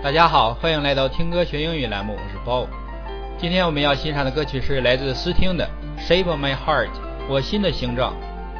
大家好，欢迎来到听歌学英语栏目，我是 Bob。今天我们要欣赏的歌曲是来自斯汀的 Shape of My Heart 我心的形状。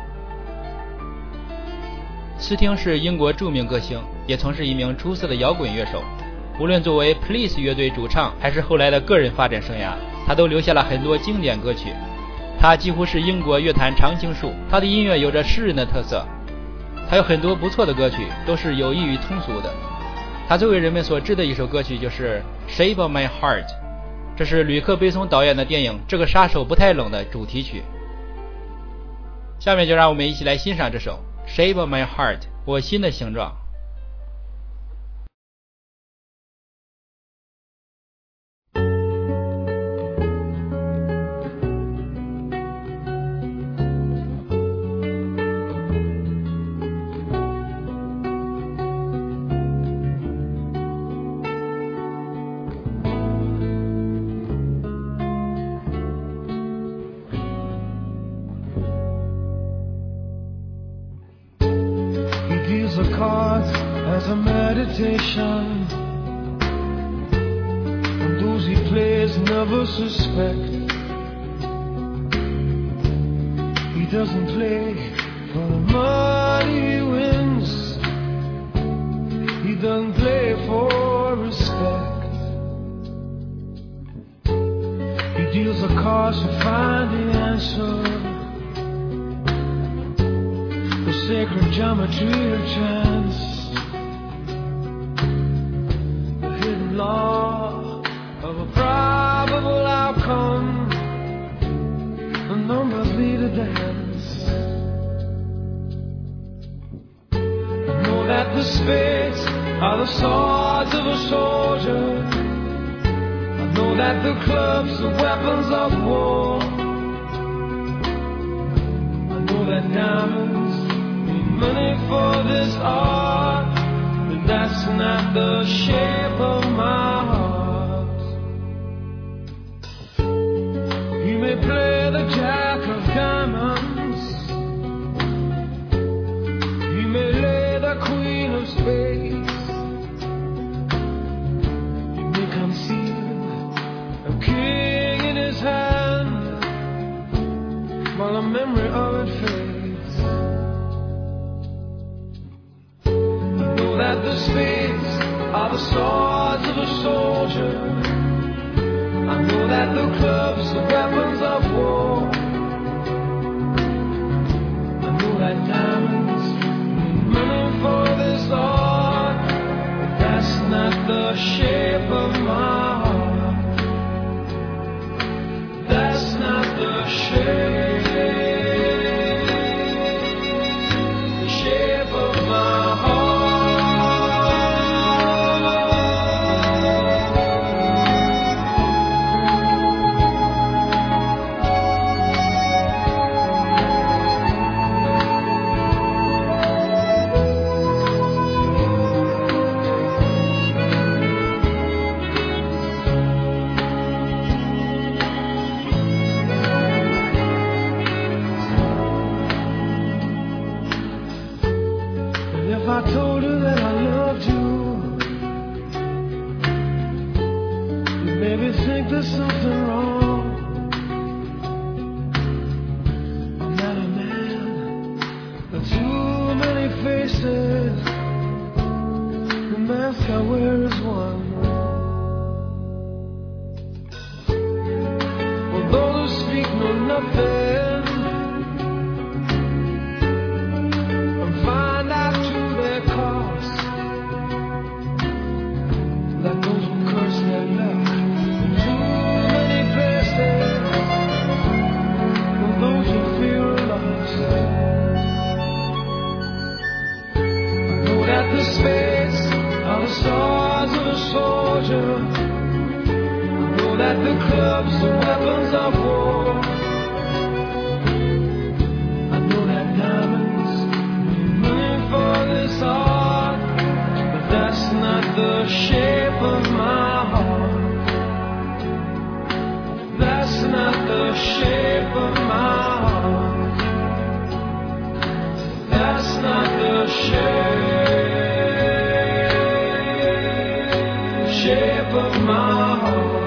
斯汀是英国著名歌星，也曾是一名出色的摇滚乐手。无论作为 Police 乐队主唱还是后来的个人发展生涯，他都留下了很多经典歌曲。他几乎是英国乐坛常青树，他的音乐有着诗人的特色。他有很多不错的歌曲，都是有益于通俗的。他最为人们所知的一首歌曲就是《Shape of My Heart》，这是吕克·贝松导演的电影《这个杀手不太冷》的主题曲。下面就让我们一起来欣赏这首《Shape of My Heart》我心的形状。 The cards as a meditation, and those he plays never suspect. He doesn't play for the money he wins, he doesn't play for respect. He deals the cards to find the answer, the sacred geometry of chance, the hidden law of a probable outcome, the numbers lead a dance. I know that the spades are the swords of a soldier, I know that the clubs are weapons of war, I know that diamonds money for this art, but that's not the shape of my heart. You may play the jack of diamonds, you may lay the queen of spades, you may conceal a king in his hand while the memory of it fades. That the spades are the swords of a soldier, I know that the clubs are weapons of war, I know that diamonds need money for this art, but that's not the shape of my heart, that's not the shape of my heart. If I told you that I loved you, you'd maybe think there's something wrong. I'm not a man with too many faces, the mask I wear is one. Well, those who speak know nothing, like those who curse their luck in too many places, and those who feel lost. I know that the spades are the swords of a soldier, I know that the clubs are weapons of war, I know that diamonds need money for this art, but that's not the shape of my heart, that's not the shape of my heart, that's not the shape shape of my heart.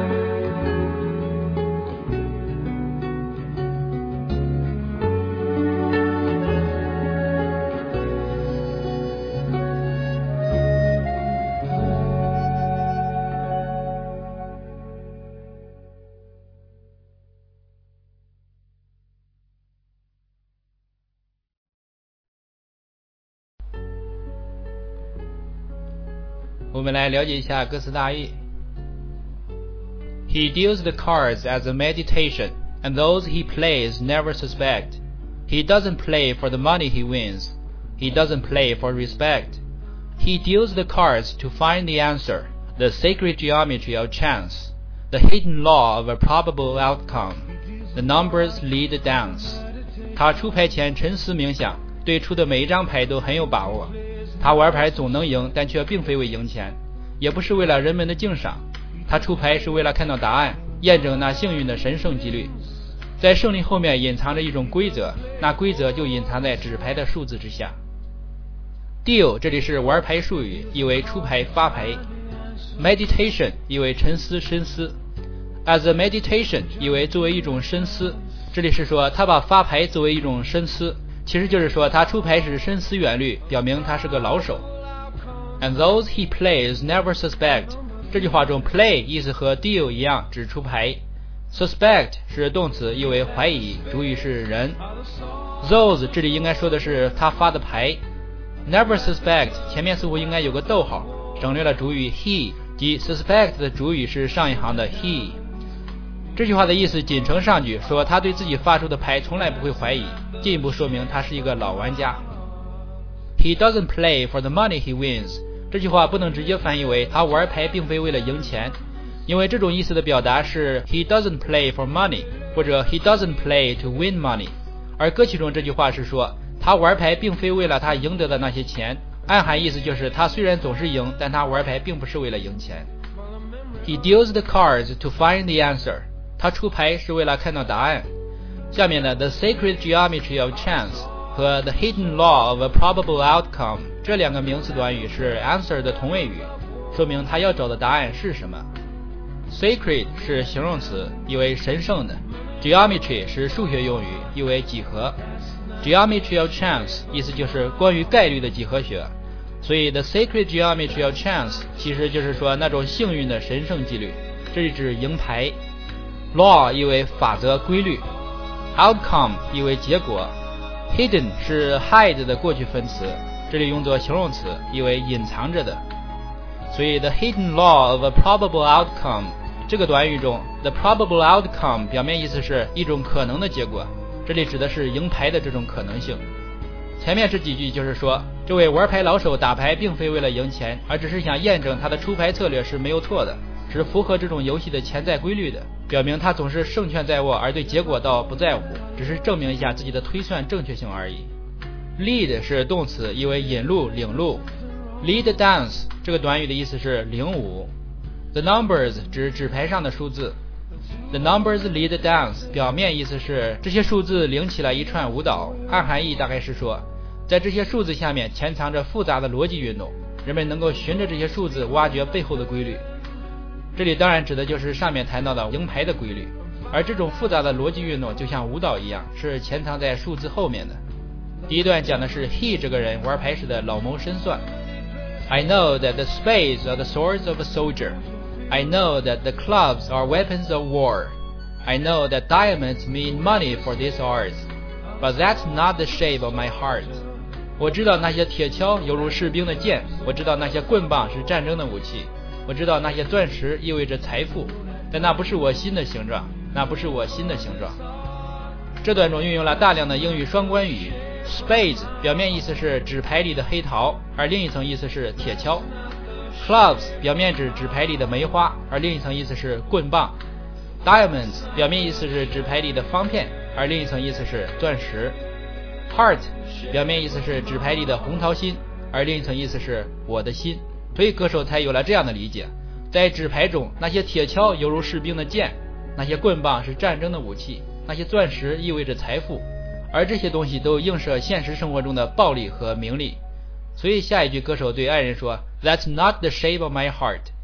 我们来了解一下歌词大意。He deals the cards as a meditation, and those he plays never suspect. He doesn't play for the money he wins. He doesn't play for respect. He deals the cards to find the answer, the sacred geometry of chance, the hidden law of a probable outcome. The numbers lead the dance. 他出牌前沉思冥想，对出的每一张牌都很有把握。他玩牌总能赢，但却并非为赢钱，也不是为了人们的敬赏。他出牌是为了看到答案，验证那幸运的神圣几率。在胜利后面隐藏着一种规则，那规则就隐藏在纸牌的数字之下。Deal 这里是玩牌术语，意为出牌发牌。Meditation 意为沉思深思。As a meditation 意为作为一种深思。这里是说他把发牌作为一种深思，其实就是说他出牌时深思远虑，表明他是个老手。And those he plays never suspect 这句话中 play 意思和 deal 一样，指出牌。Suspect 是动词，意为怀疑，主语是人。Those 这里应该说的是他发的牌。Never suspect 前面似乎应该有个逗号，省略了主语 he， 即 suspect 的主语是上一行的 he。这句话的意思仅承上句，说他对自己发出的牌从来不会怀疑，进一步说明他是一个老玩家。He doesn't play for the money he wins 这句话不能直接翻译为他玩牌并非为了赢钱，因为这种意思的表达是 He doesn't play for money 或者 He doesn't play to win money， 而歌曲中这句话是说他玩牌并非为了他赢得的那些钱，暗含意思就是他虽然总是赢，但他玩牌并不是为了赢钱。He deals the cards to find the answer他出牌是为了看到答案。下面的 The Sacred Geometry of Chance 和 The Hidden Law of a Probable Outcome 这两个名词短语是 answer 的同位语，说明他要找的答案是什么。Sacred 是形容词，意为神圣的。Geometry 是数学用语，意为几何。Geometry of Chance 意思就是关于概率的几何学，所以 The Sacred Geometry of Chance 其实就是说那种幸运的神圣几率，这里指赢牌。Law 意为法则规律， Outcome 意为结果， Hidden 是 hide 的过去分词，这里用作形容词，意为隐藏着的。所以 The hidden law of a probable outcome 这个短语中 The probable outcome 表面意思是一种可能的结果，这里指的是赢牌的这种可能性。前面这几句就是说这位玩牌老手打牌并非为了赢钱，而只是想验证他的出牌策略是没有错的，是符合这种游戏的潜在规律的，表明他总是胜券在握，而对结果倒不在乎，只是证明一下自己的推算正确性而已。Lead 是动词，意为引路领路。Lead dance 这个短语的意思是领舞。The numbers 指纸牌上的数字。The numbers lead dance 表面意思是这些数字领起了一串舞蹈，暗含义大概是说在这些数字下面潜藏着复杂的逻辑运动，人们能够循着这些数字挖掘背后的规律。这里当然指的就是上面谈到的赢牌的规律，而这种复杂的逻辑运动就像舞蹈一样，是潜藏在数字后面的。第一段讲的是 He 这个人玩牌时的老谋深算。I know that the spades are the swords of a soldier. I know that the clubs are weapons of war. I know that diamonds mean money for these arts. But that's not the shape of my heart. 我知道那些铁锹犹如士兵的剑，我知道那些棍棒是战争的武器，我知道那些钻石意味着财富，但那不是我心的形状，那不是我心的形状。这段中运用了大量的英语双关语。Spades 表面意思是纸牌里的黑桃，而另一层意思是铁锹。Clubs 表面指纸牌里的梅花，而另一层意思是棍棒。Diamonds 表面意思是纸牌里的方片，而另一层意思是钻石。Heart 表面意思是纸牌里的红桃心，而另一层意思是我的心。所以歌手才有了这样的理解，在纸牌中，那些铁锹犹如士兵的剑，那些棍棒是战争的武器，那些钻石意味着财富，而这些东西都映射现实生活中的暴力和名利。所以下一句歌手对爱人说 That's not the shape of my heart，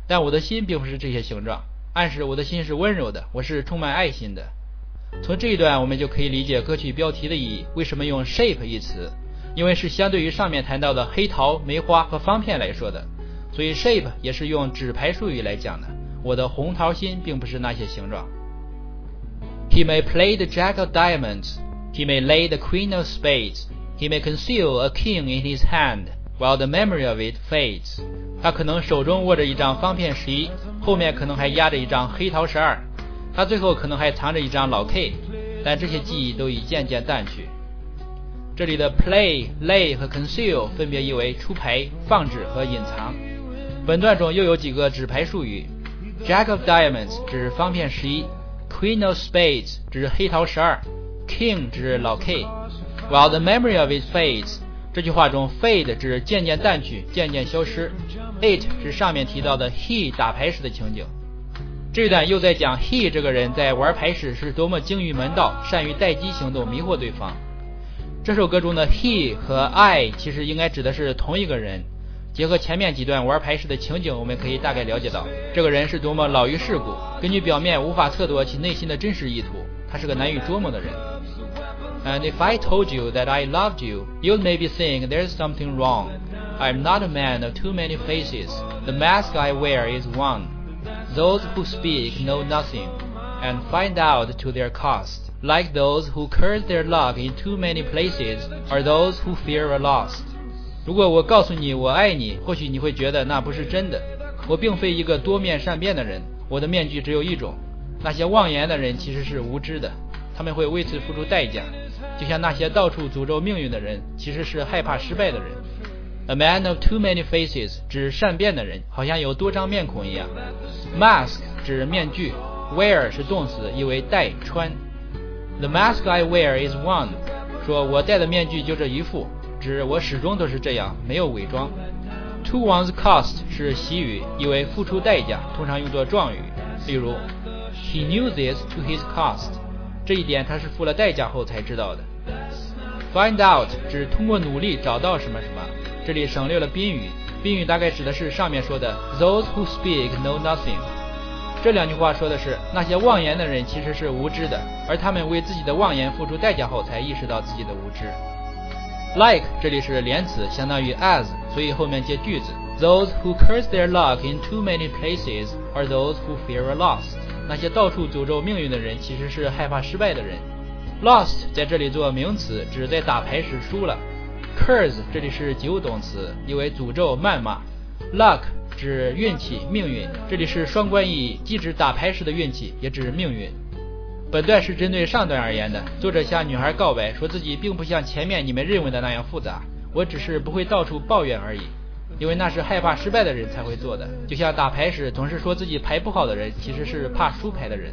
但我的心并不是这些形状，暗示我的心是温柔的，我是充满爱心的。从这一段我们就可以理解歌曲标题的意义，为什么用 shape 一词，因为是相对于上面谈到的黑桃、梅花和方片来说的，所以 shape 也是用指牌术语来讲的。我的红桃心并不是那些形状。He may play the jack of diamonds, he may lay the queen of spades, he may conceal a king in his hand, while the memory of it fades. 他可能手中握着一张方片11，后面可能还压着一张黑桃12，他最后可能还藏着一张老 K， 但这些记忆都已渐渐淡去。这里的 play、lay 和 conceal 分别意为出牌、放置和隐藏。本段中又有几个指牌术语， Jack of diamonds 指方片11， Queen of spades 指黑桃12， King 指老 K， while the memory of it fades， 这句话中 fade 指渐渐淡去、渐渐消失， it 是上面提到的 he 打牌时的情景。这段又在讲 he 这个人在玩牌时是多么精于门道，善于待机行动迷惑对方。这首歌中的 he 和 I 其实应该指的是同一个人，结合前面几段玩牌时的情景，我们可以大概了解到这个人是多么老于世故，根据表面无法测度其内心的真实意图，他是个难以捉摸的人。And if I told you that I loved you, you'd maybe think there's something wrong. I'm not a man of too many faces. The mask I wear is one. Those who speak know nothing, and find out to their cost. Like those who curse their luck in too many places, are those who fear a loss. 如果我告诉你我爱你，或许你会觉得那不是真的。我并非一个多面善变的人，我的面具只有一种。那些妄言的人其实是无知的，他们会为此付出代价，就像那些到处诅咒命运的人其实是害怕失败的人。A man of too many faces 指善变的人，好像有多张面孔一样。Mask 指面具， wear 是动词，意为戴穿。The mask I wear is one， 说我戴的面具就这一副，指我始终都是这样，没有伪装。To one's cost 是习语，意为付出代价，通常用作状语。例如 He knew this to his cost， 这一点他是付了代价后才知道的。Find out 指通过努力找到什么什么，这里省略了宾语，宾语大概指的是上面说的 Those who speak know nothing。 这两句话说的是那些妄言的人其实是无知的，而他们为自己的妄言付出代价后才意识到自己的无知。Like 这里是连词，相当于 as， 所以后面接句子。Those who curse their luck in too many places are those who fear a loss。 那些到处诅咒命运的人其实是害怕失败的人。Lost 在这里做名词，指在打牌时输了。Curse 这里是及物动词，意为诅咒、谩骂。Luck 指运气、命运，这里是双关意义，既指打牌时的运气，也指命运。本段是针对上段而言的，作者向女孩告白，说自己并不像前面你们认为的那样复杂，我只是不会到处抱怨而已，因为那是害怕失败的人才会做的，就像打牌时总是说自己牌不好的人，其实是怕输牌的人。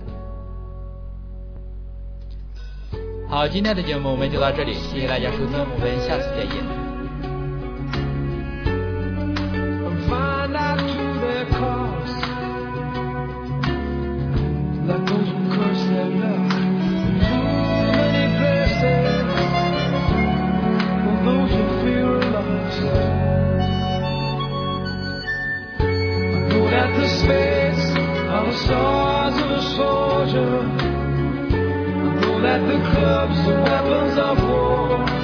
好，今天的节目我们就到这里，谢谢大家收听，我们下次再见。 Like those who curse their luck in too many places, or those who fear a loss. I know that the spades are the stars of a soldier. I know that the clubs are weapons of war.